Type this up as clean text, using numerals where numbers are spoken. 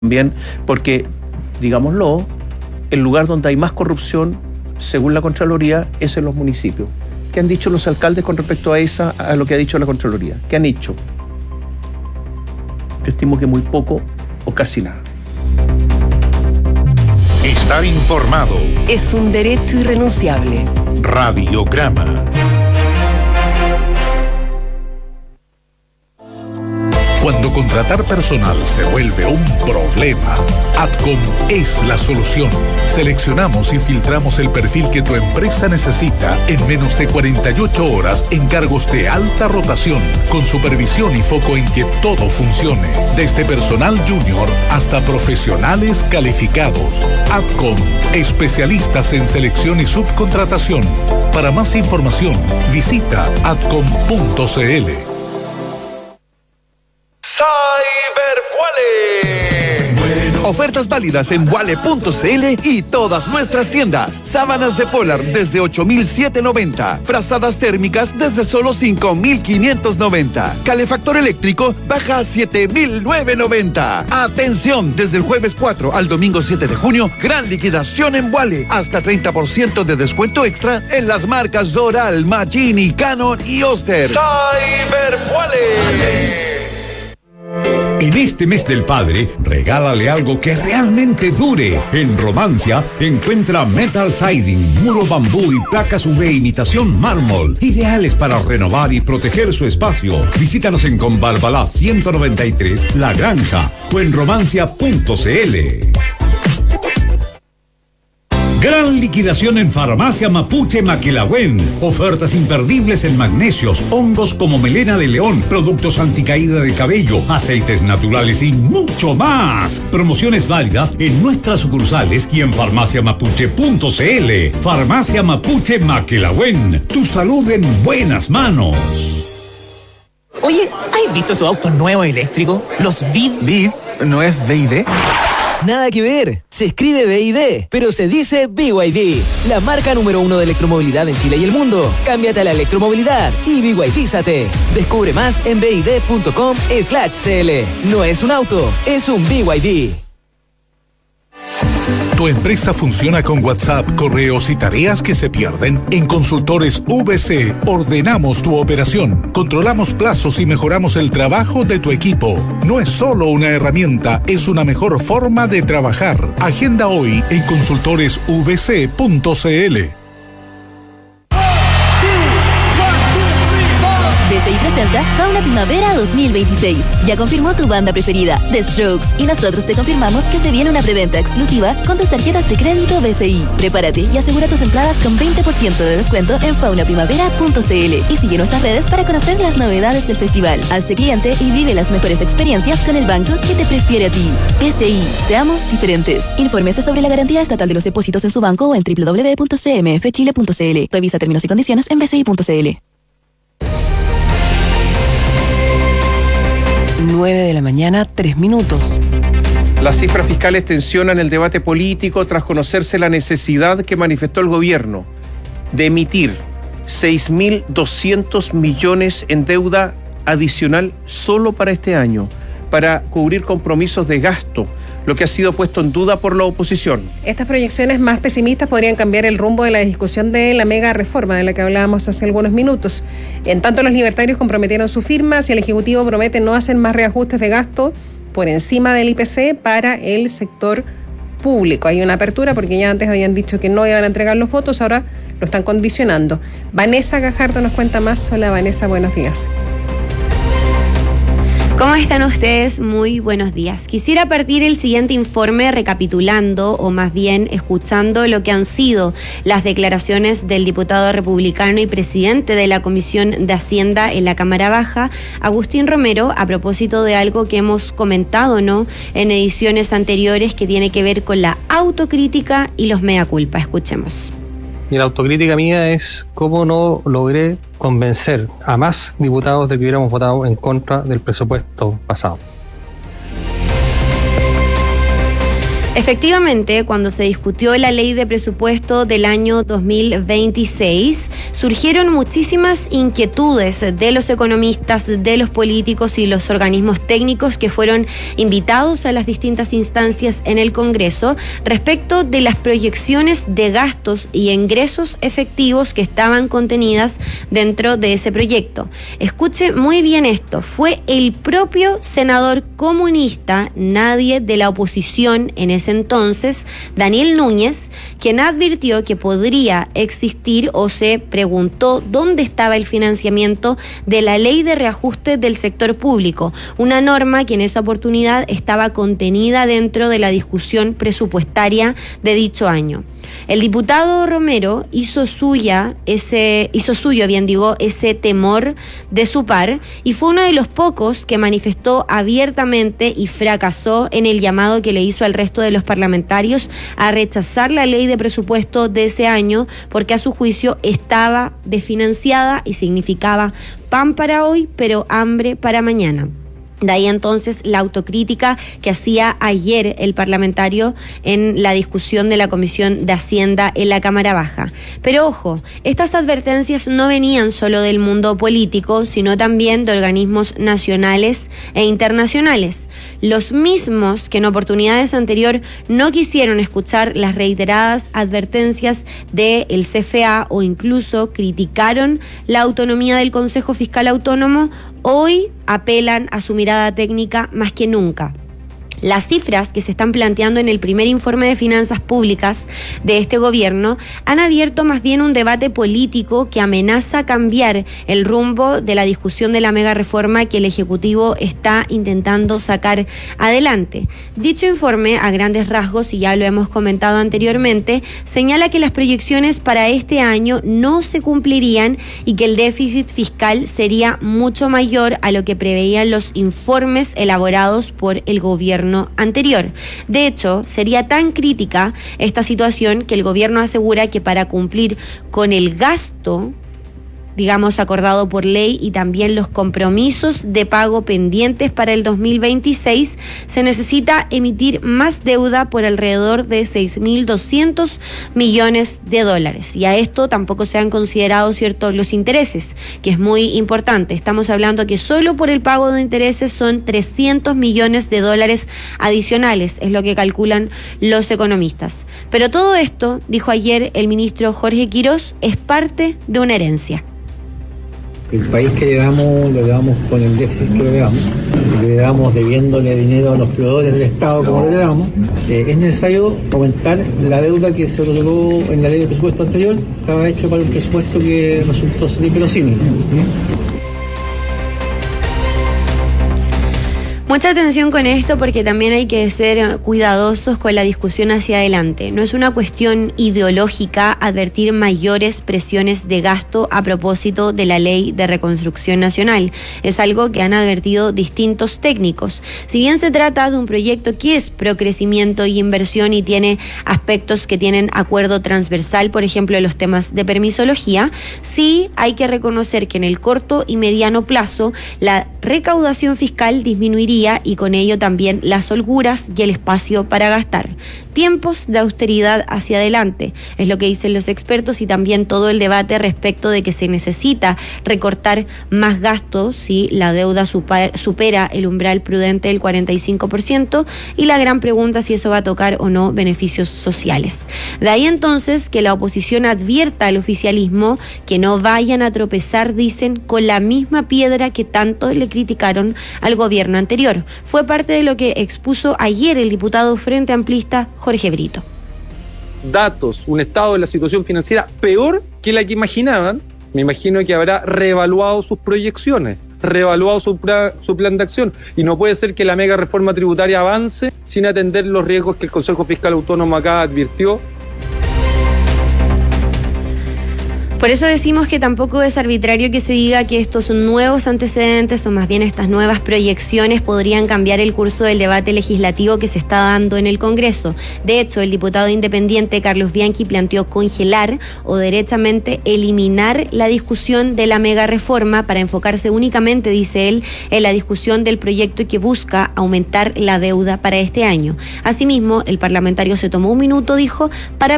también, porque, digámoslo, el lugar donde hay más corrupción, según la Contraloría, es en los municipios. ¿Qué han dicho los alcaldes con respecto a lo que ha dicho la Contraloría? ¿Qué han hecho? Yo estimo que muy poco o casi nada. Estar informado es un derecho irrenunciable. Radiograma. Cuando contratar personal se vuelve un problema, Adcom es la solución. Seleccionamos y filtramos el perfil que tu empresa necesita en menos de 48 horas en cargos de alta rotación, con supervisión y foco en que todo funcione, desde personal junior hasta profesionales calificados. Adcom, especialistas en selección y subcontratación. Para más información, visita adcom.cl. Ofertas válidas en Wale.cl y todas nuestras tiendas. Sábanas de Polar desde 8,790. Frazadas térmicas desde solo 5,590. Calefactor eléctrico baja a 7,990. Atención, desde el jueves 4 al domingo 7 de junio, gran liquidación en Wale. Hasta 30% de descuento extra en las marcas Doral, Machini, Canon y Oster. Cyber Wale. En este mes del padre, regálale algo que realmente dure. En Romancia, encuentra metal siding, muro bambú y placas UV imitación mármol, ideales para renovar y proteger su espacio. Visítanos en Conbarbalá 193, La Granja, o en romancia.cl. Gran liquidación en Farmacia Mapuche Maquilagüen. Ofertas imperdibles en magnesios, hongos como melena de león, productos anticaída de cabello, aceites naturales y mucho más. Promociones válidas en nuestras sucursales y en farmaciamapuche.cl. Farmacia Mapuche Maquilagüen. Tu salud en buenas manos. Oye, ¿has visto esos autos nuevos eléctricos? Los BID. ¿BID? ¿No es BID? Nada que ver, se escribe BID, pero se dice BYD, la marca número 1 de electromovilidad en Chile y el mundo. Cámbiate a la electromovilidad y BYDízate. Descubre más en bid.com/cl. No es un auto, es un BYD. ¿Tu empresa funciona con WhatsApp, correos y tareas que se pierden? En Consultores VC ordenamos tu operación, controlamos plazos y mejoramos el trabajo de tu equipo. No es solo una herramienta, es una mejor forma de trabajar. Agenda hoy en consultoresvc.cl. BCI presenta Fauna Primavera 2026. Ya confirmó tu banda preferida, The Strokes, y nosotros te confirmamos que se viene una preventa exclusiva con tus tarjetas de crédito BCI. Prepárate y asegura tus entradas con 20% de descuento en faunaprimavera.cl y sigue nuestras redes para conocer las novedades del festival. Hazte cliente y vive las mejores experiencias con el banco que te prefiere a ti. BCI, seamos diferentes. Infórmese sobre la garantía estatal de los depósitos en su banco o en www.cmfchile.cl. Revisa términos y condiciones en bci.cl. 9:03 a.m. Las cifras fiscales tensionan el debate político tras conocerse la necesidad que manifestó el gobierno de emitir 6.200 millones en deuda adicional solo para este año, para cubrir compromisos de gasto, lo que ha sido puesto en duda por la oposición. Estas proyecciones más pesimistas podrían cambiar el rumbo de la discusión de la mega reforma de la que hablábamos hace algunos minutos. En tanto, los libertarios comprometieron su firma si el Ejecutivo promete no hacer más reajustes de gasto por encima del IPC para el sector público. Hay una apertura porque ya antes habían dicho que no iban a entregar los votos, ahora lo están condicionando. Vanessa Gajardo nos cuenta más. Hola Vanessa, buenos días. ¿Cómo están ustedes? Muy buenos días. Quisiera partir el siguiente informe recapitulando, o más bien escuchando lo que han sido las declaraciones del diputado republicano y presidente de la Comisión de Hacienda en la Cámara Baja, Agustín Romero, a propósito de algo que hemos comentado, ¿no?, en ediciones anteriores, que tiene que ver con la autocrítica y los mea culpa. Escuchemos. Y la autocrítica mía es cómo no logré convencer a más diputados de que hubiéramos votado en contra del presupuesto pasado. Efectivamente, cuando se discutió la ley de presupuesto del año 2026, surgieron muchísimas inquietudes de los economistas, de los políticos y los organismos técnicos que fueron invitados a las distintas instancias en el Congreso respecto de las proyecciones de gastos y ingresos efectivos que estaban contenidas dentro de ese proyecto. Escuche muy bien esto, fue el propio senador comunista, nadie de la oposición en ese entonces, Daniel Núñez, quien advirtió que podría existir o se preguntó dónde estaba el financiamiento de la ley de reajuste del sector público, una norma que en esa oportunidad estaba contenida dentro de la discusión presupuestaria de dicho año. El diputado Romero hizo suyo ese temor de su par y fue uno de los pocos que manifestó abiertamente y fracasó en el llamado que le hizo al resto de los parlamentarios a rechazar la ley de presupuesto de ese año porque a su juicio estaba desfinanciada y significaba pan para hoy, pero hambre para mañana. De ahí entonces la autocrítica que hacía ayer el parlamentario en la discusión de la Comisión de Hacienda en la Cámara Baja. Pero ojo, estas advertencias no venían solo del mundo político, sino también de organismos nacionales e internacionales. Los mismos que en oportunidades anteriores no quisieron escuchar las reiteradas advertencias del CFA o incluso criticaron la autonomía del Consejo Fiscal Autónomo, hoy apelan a su mirada técnica más que nunca. Las cifras que se están planteando en el primer informe de finanzas públicas de este gobierno han abierto más bien un debate político que amenaza cambiar el rumbo de la discusión de la mega reforma que el Ejecutivo está intentando sacar adelante. Dicho informe, a grandes rasgos, y ya lo hemos comentado anteriormente, señala que las proyecciones para este año no se cumplirían y que el déficit fiscal sería mucho mayor a lo que preveían los informes elaborados por el gobierno anterior. De hecho, sería tan crítica esta situación que el gobierno asegura que para cumplir con el gasto, digamos, acordado por ley y también los compromisos de pago pendientes para el 2026, se necesita emitir más deuda por alrededor de 6.200 millones de dólares. Y a esto tampoco se han considerado, ¿cierto?, los intereses, que es muy importante. Estamos hablando que solo por el pago de intereses son 300 millones de dólares adicionales, es lo que calculan los economistas. Pero todo esto, dijo ayer el ministro Jorge Quirós, es parte de una herencia. El país que le damos con el déficit que le damos debiéndole dinero a los proveedores del Estado como le damos, es necesario aumentar la deuda que se otorgó en la ley de presupuesto anterior, estaba hecho para un presupuesto que resultó ser inverosímil. Mucha atención con esto porque también hay que ser cuidadosos con la discusión hacia adelante. No es una cuestión ideológica advertir mayores presiones de gasto a propósito de la Ley de Reconstrucción Nacional. Es algo que han advertido distintos técnicos. Si bien se trata de un proyecto que es procrecimiento y inversión y tiene aspectos que tienen acuerdo transversal, por ejemplo, los temas de permisología, sí hay que reconocer que en el corto y mediano plazo la recaudación fiscal disminuiría y con ello también las holguras y el espacio para gastar. Tiempos de austeridad hacia adelante, es lo que dicen los expertos y también todo el debate respecto de que se necesita recortar más gastos si la deuda supera el umbral prudente del 45% y la gran pregunta si eso va a tocar o no beneficios sociales. De ahí entonces que la oposición advierta al oficialismo que no vayan a tropezar, dicen, con la misma piedra que tanto le criticaron al gobierno anterior. Fue parte de lo que expuso ayer el diputado Frente Amplista Jorge Brito. Datos, un estado de la situación financiera peor que la que imaginaban. Me imagino que habrá reevaluado sus proyecciones, reevaluado su plan de acción. Y no puede ser que la mega reforma tributaria avance sin atender los riesgos que el Consejo Fiscal Autónomo acá advirtió. Por eso decimos que tampoco es arbitrario que se diga que estos nuevos antecedentes o más bien estas nuevas proyecciones podrían cambiar el curso del debate legislativo que se está dando en el Congreso. De hecho, el diputado independiente Carlos Bianchi planteó congelar o derechamente eliminar la discusión de la mega reforma para enfocarse únicamente, dice él, en la discusión del proyecto que busca aumentar la deuda para este año. Asimismo, el parlamentario se tomó un minuto, dijo, para